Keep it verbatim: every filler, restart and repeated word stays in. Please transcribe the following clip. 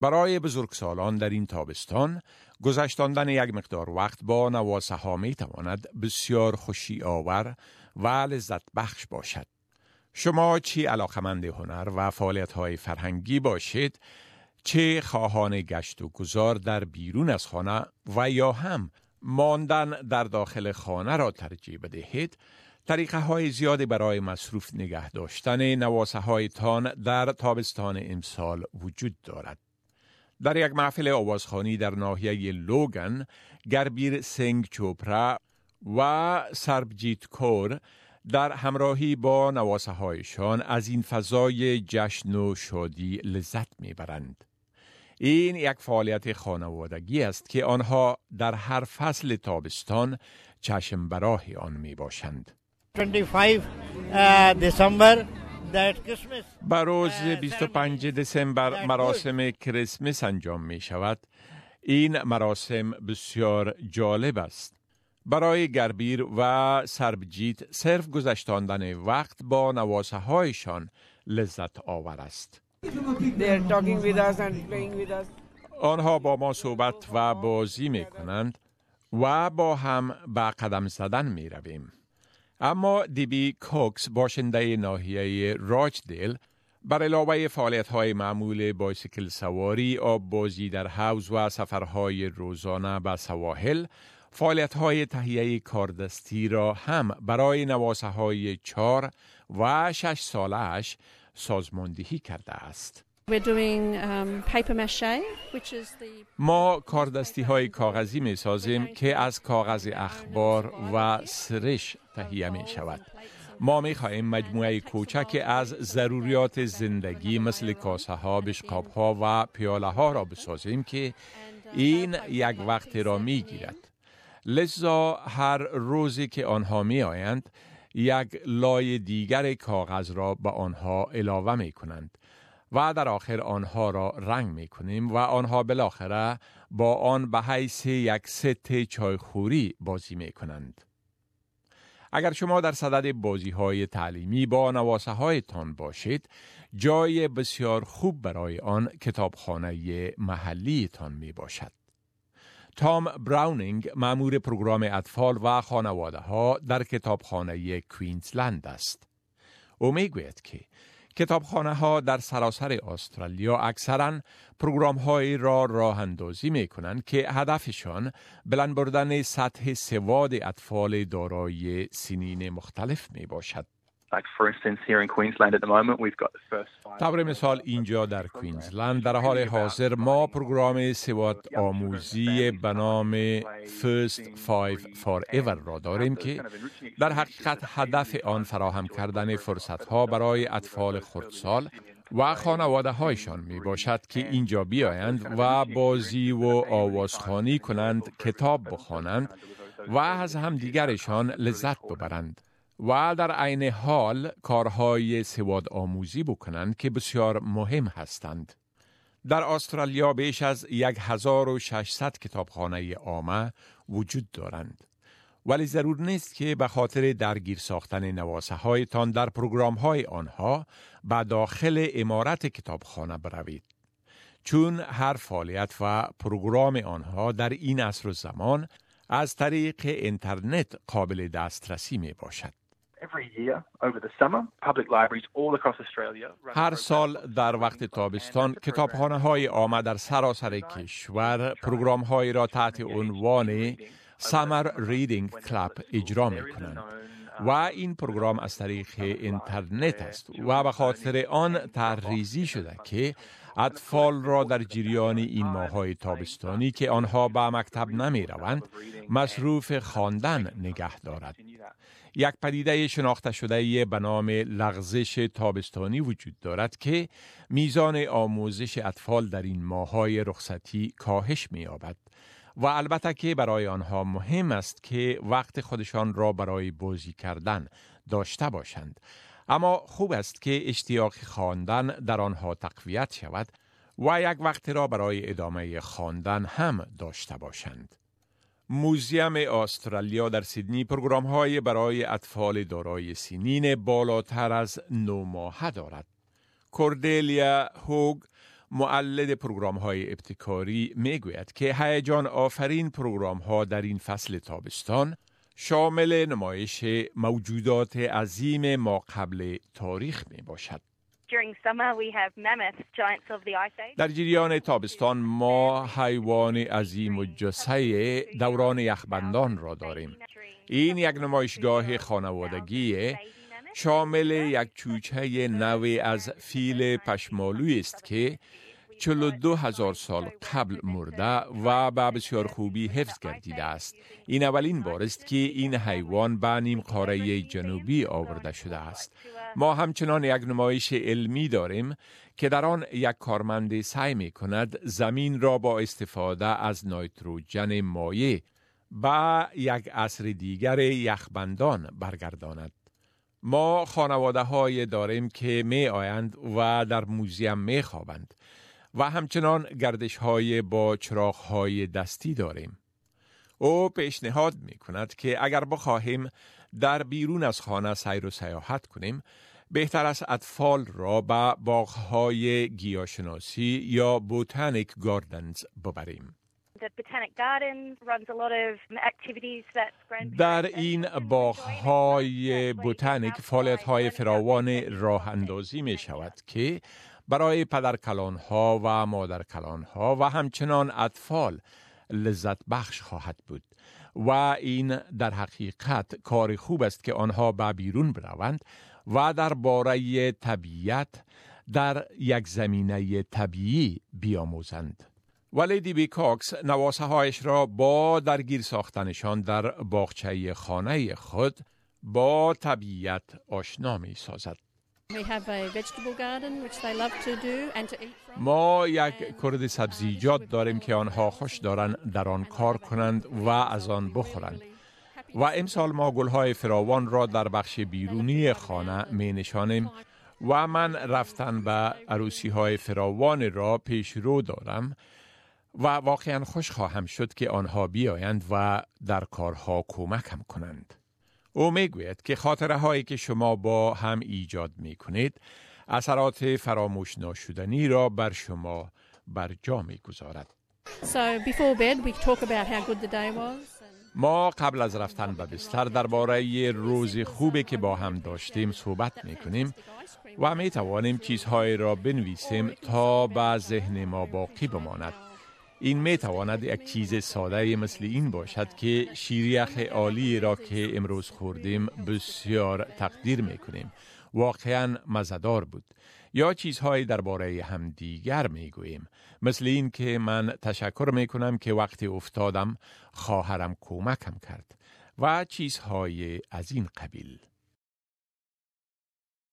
برای بزرگسالان در این تابستان گذشتاندن یک مقدار وقت با نواسه ها می تواند بسیار خوشی آور و لذت بخش باشد. شما چی علاقمند هنر و فعالیت های فرهنگی باشید، چه خواهان گشت و گذار در بیرون از خانه و یا هم ماندن در داخل خانه را ترجیح بدهید، طریقه های زیادی برای مصروف نگه داشتن نواسه های تان در تابستان امسال وجود دارد. در یک محفل آوازخوانی در ناحیه لوگن، گربیر سنگ چوپرا و سربجیت کور در همراهی با نواسه هایشان از این فضای جشن و شادی لذت میبرند. این یک فعالیت خانوادگی است که آنها در هر فصل تابستان چشم براه آن می باشند. دسامبر بر روز بیست و پنجم دسامبر مراسم کریسمس انجام می شود. این مراسم بسیار جالب است. برای گربیر و سربجیت صرف گذشتاندن وقت با نواسه هایشان لذت آور است. آنها با ما صحبت و بازی می کنند و با هم به قدم زدن می رویم. اما دیبی کوکس باشنده ناحیه راچدیل بر علاوه فعالیت‌های معمول بایسیکل سواری، آب بازی در حوض و سفرهای روزانه به سواحل، فعالیت‌های تهیه کاردستی را هم برای نواسه‌های چهار و شش ساله‌اش سازماندهی کرده است. Doing, um, paper mache, which is the... ما کاردستی های کاغذی می سازیم که از کاغذ اخبار و سرش تهیه می شود. ما می خواهیم مجموعه کوچک از ضروریات زندگی مثل کاسه ها، بشقاب ها و پیاله ها را بسازیم که این یک وقت را می گیرد. لذا هر روزی که آنها می آیند یک لایه دیگر کاغذ را به آنها علاوه می کنند و در آخر آنها را رنگ می کنیم و آنها بالاخره با آن به حیث یک ست چایخوری بازی می کنند. اگر شما در صدد بازی های تعلیمی با نواسه هایتان باشید، جای بسیار خوب برای آن کتابخانه محلی تان می باشد. تام براونینگ مأمور پروگرام اطفال و خانواده ها در کتابخانه کوینزلند است. او می گوید که کتابخانه ها در سراسر استرالیا اکثراً پروگرام های را راه اندازی می کنند که هدفشان بلند بردن سطح سواد اطفال دارای سنین مختلف می باشد. Like for instance, here in Queensland at the moment, we've got the first five. طور مثال اینجا در کوینزلند در حال حاضر ما پروگرام سواد آموزی به نام First Five Forever را داریم که در حقیقت هدف آن فراهم کردن فرصت‌ها برای اطفال خردسال و خانواده هایشان می باشد که اینجا بیایند و بازی و آوازخوانی کنند، کتاب بخوانند و از همدیگرشان لذت ببرند و در عین حال کارهای سواد آموزی بکنند که بسیار مهم هستند. در استرالیا بیش از هزار و ششصد کتابخانه عامه وجود دارند. ولی ضرور نیست که به خاطر درگیر ساختن نواسه هایتان در پروگرام های آنها به داخل عمارت کتابخانه بروید. چون هر فعالیت و پروگرام آنها در این عصر و زمان از طریق اینترنت قابل دسترسی می باشد. هر سال در وقت تابستان کتابخانه های عامه در سراسر کشور پروگرام های را تحت عنوان سامر ریدینگ کلاب اجرا می کنند و این پروگرام از طریق اینترنت است و به خاطر آن طرح‌ریزی شده که اطفال را در جریان این ماه‌های تابستانی که آنها به مکتب نمی روند مصروف خواندن نگه دارد. یک پدیده شناخته شده به نام لغزش تابستانی وجود دارد که میزان آموزش اطفال در این ماه‌های رخصتی کاهش می‌یابد و البته که برای آنها مهم است که وقت خودشان را برای بازی کردن داشته باشند، اما خوب است که اشتیاق خواندن در آنها تقویت شود و یک وقت را برای ادامه خواندن هم داشته باشند. موزیم استرالیا در سیدنی پروگرام‌های برای اطفال دارای سنین بالاتر از نه ماهه دارد. کوردلیا هوگ مولد پروگرام های ابتکاری می گوید که هیجان آفرین پروگرام ها در این فصل تابستان شامل نمایش موجودات عظیم ما قبل تاریخ می باشد. During summer we have mammoths, giants of the ice age. در جریان تابستان ما حیوان عظیم و جثه دوران یخبندان را داریم. این یک نمایشگاه خانوادگی شامل یک چوچه نوعی از فیل پشمالویی است که چهل و دو هزار سال قبل مرده و به بسیار خوبی حفظ گردیده است. این اولین بار است که این حیوان به نیم قاره جنوبی آورده شده است. ما همچنان یک نمایش علمی داریم که در آن یک کارمند سعی می کند زمین را با استفاده از نیتروژن مایع به یک عصر دیگر یخبندان برگرداند. ما خانواده های داریم که می آیند و در موزیم می خوابند و همچنان گردش های با چراغ های دستی داریم. او پیشنهاد می کند که اگر بخواهیم در بیرون از خانه سیر و سیاحت کنیم، بهتر است اطفال را به باغ‌های گیاهشناسی یا بوتانیک گاردنز ببریم. در این باغ‌های بوتانیک فعالیت‌های فراوان راه اندازی می شود که برای پدرکلان‌ها و مادرکلان‌ها و همچنان اطفال لذت بخش خواهد بود و این در حقیقت کار خوب است که آنها به بیرون بروند و در باره طبیعت در یک زمینه طبیعی بیاموزند. ولیدی بی کاکس نواسه هایش را با درگیر ساختنشان در باغچه خانه خود با طبیعت آشنا می سازد. We have a vegetable garden which they love to do and to eat from. ما یک کرد سبزیجات داریم که آنها خوش دارند در آن کار کنند و از آن بخورند. و امسال ما گلهای فراوان را در بخش بیرونی خانه می نشانیم و من رفتن به عروسی های فراوان را پیش رو دارم و واقعا خوش خواهم شد که آنها بیایند و در کارها کمکم کنند. او می گوید که خاطره هایی که شما با هم ایجاد می کنید اثرات فراموش ناشدنی را بر شما بر جا می گذارد. So before bed we talk about how good the day was. ما قبل از رفتن به بستر درباره روز خوبی که با هم داشتیم صحبت می کنیم و می توانیم چیزهایی را بنویسیم تا به ذهن ما باقی بماند. این می تواند یک چیز ساده مثل این باشد که شیریخ عالی را که امروز خوردیم بسیار تقدیر می کنیم. واقعا مزه‌دار بود. یا چیزهایی درباره هم دیگر می گوییم. مثل این که من تشکر می کنم که وقتی افتادم خواهرم کمکم کرد و چیزهای از این قبیل.